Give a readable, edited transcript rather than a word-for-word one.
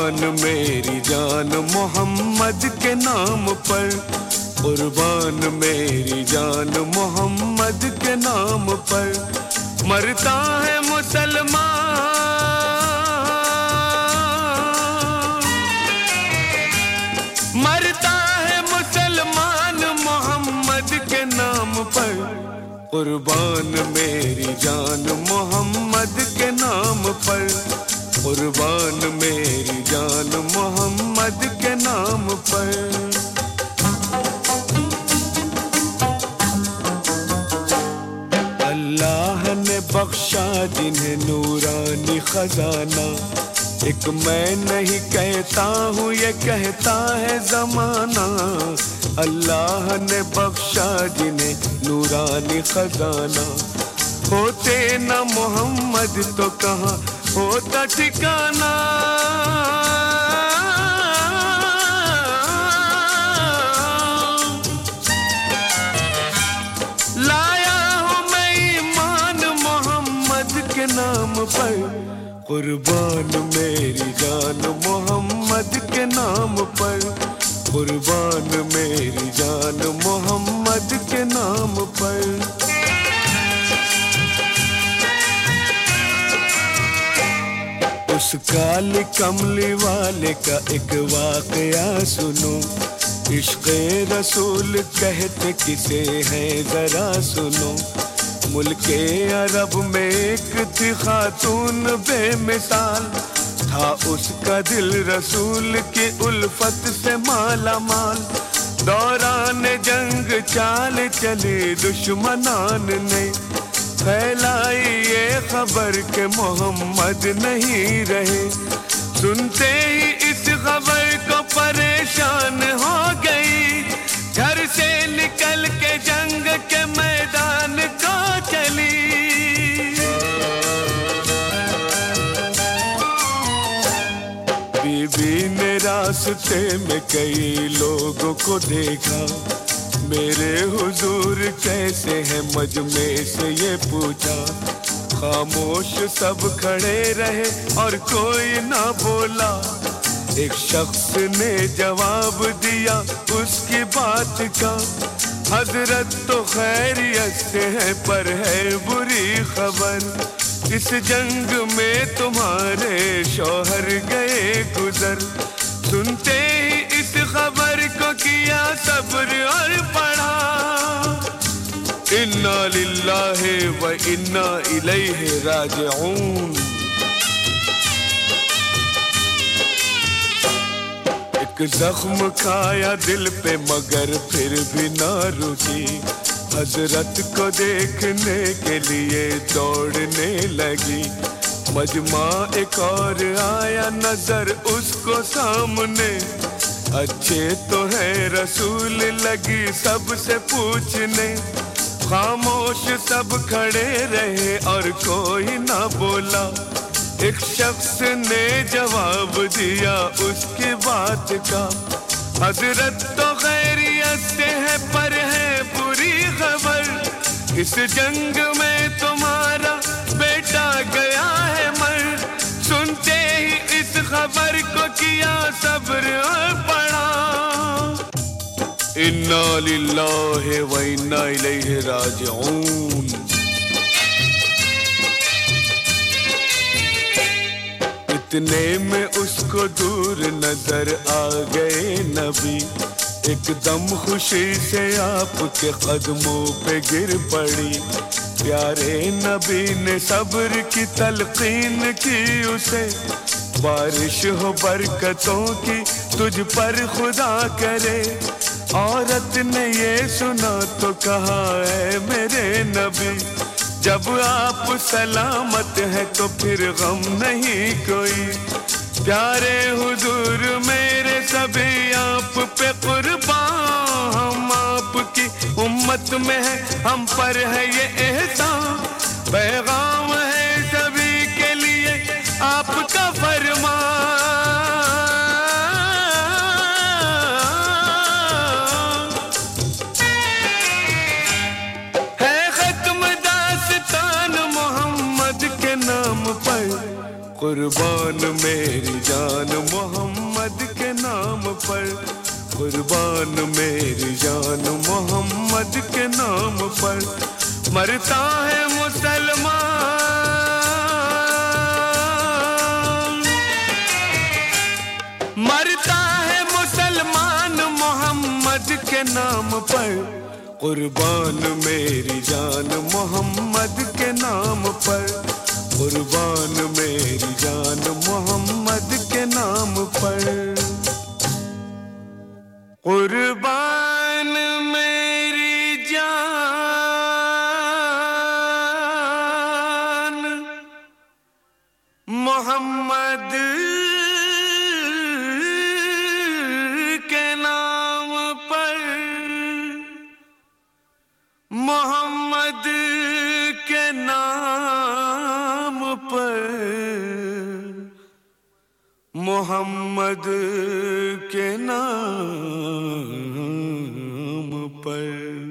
قربان میری جان محمد کے نام پر، قربان میری جان محمد کے نام پر، مرتا ہے مسلمان، مرتا ہے مسلمان محمد کے نام پر، قربان میری جان محمد کے نام پر، قربان میری جان محمد کے نام پر۔ اللہ نے بخشا جنہیں نورانی خزانہ، ایک میں نہیں کہتا ہوں یہ کہتا ہے زمانہ، اللہ نے بخشا جنہیں نورانی خزانہ، ہوتے نہ محمد تو کہاں ہوتا ٹھکانہ، لایا ہوں میں ایمان محمد کے نام پر، قربان میری جان محمد کے نام پر، قربان میری جان محمد کے نام پر۔ اس کال کملی والے کا ایک واقعہ سنو، عشق رسول کہتے کسے ہیں ذرا سنو، ملک عرب میں ایک تھی خاتون بے مثال، تھا اس کا دل رسول کی الفت سے مالا مال، دوران جنگ چال چلی دشمنان نے، پھیلائی یہ خبر کہ محمد نہیں رہے، سنتے ہی اس خبر کو پریشان ہو گئی، گھر سے نکل کے جنگ کے میدان کو چلی، بی بی نے راستے میں کئی لوگوں کو دیکھا، میرے حضور کیسے ہیں مجمع سے یہ پوچھا، خاموش سب کھڑے رہے اور کوئی نہ بولا، ایک شخص نے جواب دیا اس کی بات کا، حضرت تو خیریت سے ہے پر ہے بری خبر، اس جنگ میں تمہارے شوہر گئے گزر، سنتے ہی اس خبر کو کیا صبر اور پڑھا، انا للہ و انا الیہ راجعون، ایک زخم کھایا دل پہ مگر پھر بھی نہ رکی، حضرت کو دیکھنے کے لیے دوڑنے لگی، مجمع ایک اور آیا نظر اس کو سامنے، اچھے تو ہے رسول لگی سب سے پوچھنے، خاموش سب کھڑے رہے اور کوئی نہ بولا، ایک شخص نے جواب دیا اس کی بات کا، حضرت تو خیریت سے ہے پر ہے بری خبر، اس جنگ میں تمہارا بیٹا گیا ہے مر، سنتے ہی اس خبر کو کیا صبر اور پڑھا، انا للہ و انا الیہ راجعون۔ اتنے میں اس کو دور نظر آ گئے نبی، ایک دم خوشی سے آپ کے قدموں پہ گر پڑی، پیارے نبی نے صبر کی تلقین کی اسے، بارش ہو برکتوں کی تجھ پر خدا کرے، عورت نے یہ سنا تو کہا اے میرے نبی، جب آپ سلامت ہیں تو پھر غم نہیں کوئی، پیارے حضور میرے سبھی آپ پہ قربان، ہم آپ کی امت میں ہیں ہم پر ہے یہ احسان، پیغام ہے سبھی کے لیے آپ کا فرمان، ہے ختم داستان محمد کے نام پر، قربان میری جان محمد نام پر قربان میری جان محمد کے نام پر مرتا ہے مسلمان مرتا ہے مسلمان محمد کے نام پر قربان میری جان محمد کے نام پر قربان میری جان محمد کے نام پر قربان میری جان محمد کے نام پر محمد کے نام پر محمد کے نام پر